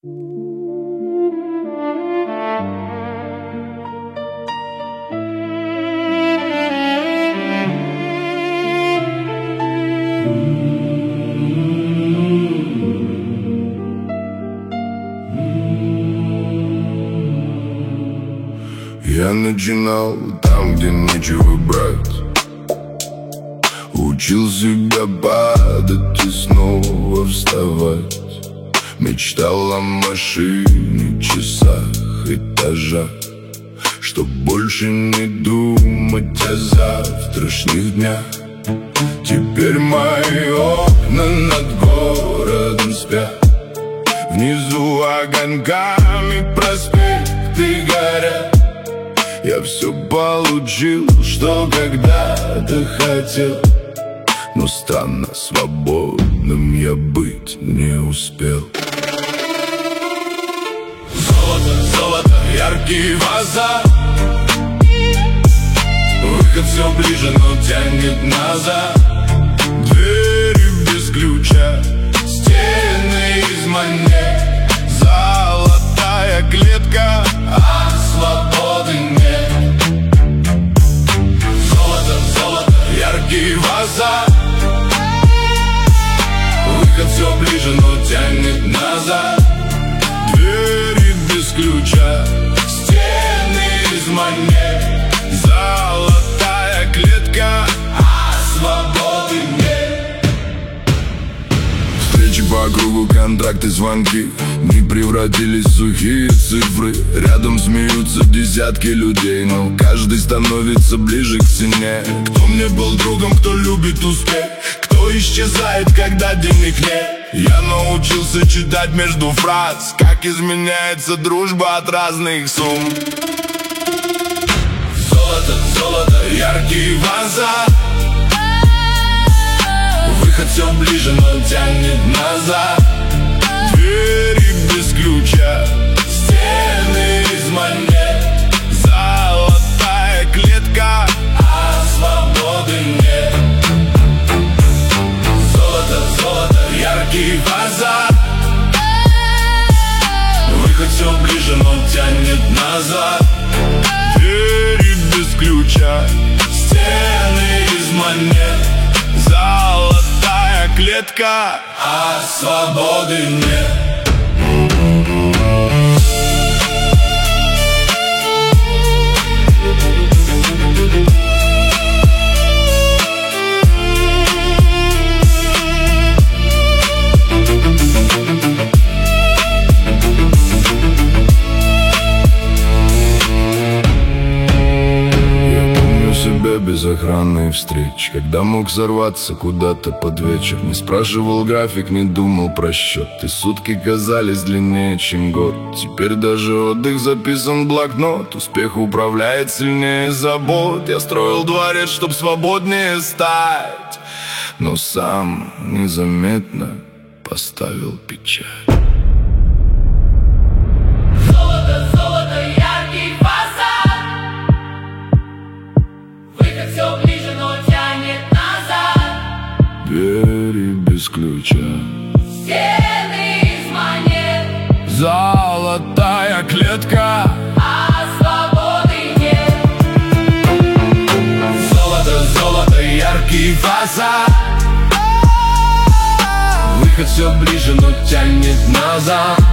Я начинал там, где нечего брать. Учил себя падать и снова вставать. Мечтал о машине, часах, этажах, чтоб больше не думать о завтрашних днях. Теперь мои окна над городом спят. Внизу огоньками проспекты горят. Я все получил, что когда-то хотел, но странно, свободным я быть не успел. Золото, золото, яркие глаза. Выход все ближе, но тянет назад. Двери без ключа, стены из монет. Золотая клетка, а свободы нет. Золото, золото, яркие глаза. Выход все ближе, но тянет назад. Двери без ключа, стены из монет. Золотая клетка, а свободы нет. Встречи по кругу, контракты, звонки не превратились в сухие цифры. Рядом смеются десятки людей, но каждый становится ближе к стене. Кто мне был другом, кто любит успех, кто исчезает, когда денег нет. Я научился читать между фраз, как изменяется дружба от разных сумм. Золото, золото, яркие глаза. Выход все ближе, но тянет назад. Двери без ключа, стены из монет. Золотая клетка, а свободы нет. Золото, золото, яркие глаза. Выход все ближе, но тянет назад. Двери без ключа, стены из монет. Золотая клетка, а свободы нет. Без охраны и встреч, когда мог сорваться куда-то под вечер. Не спрашивал график, не думал про счет, и сутки казались длиннее, чем год. Теперь даже отдых записан в блокнот. Успех управляет сильнее забот. Я строил дворец, чтоб свободнее стать, но сам незаметно поставил печать. Все ближе, но тянет назад. Двери без ключа, стены из монет. Золотая клетка, а свободы нет. Золото, золото, яркие глаза. Выход все ближе, но тянет назад.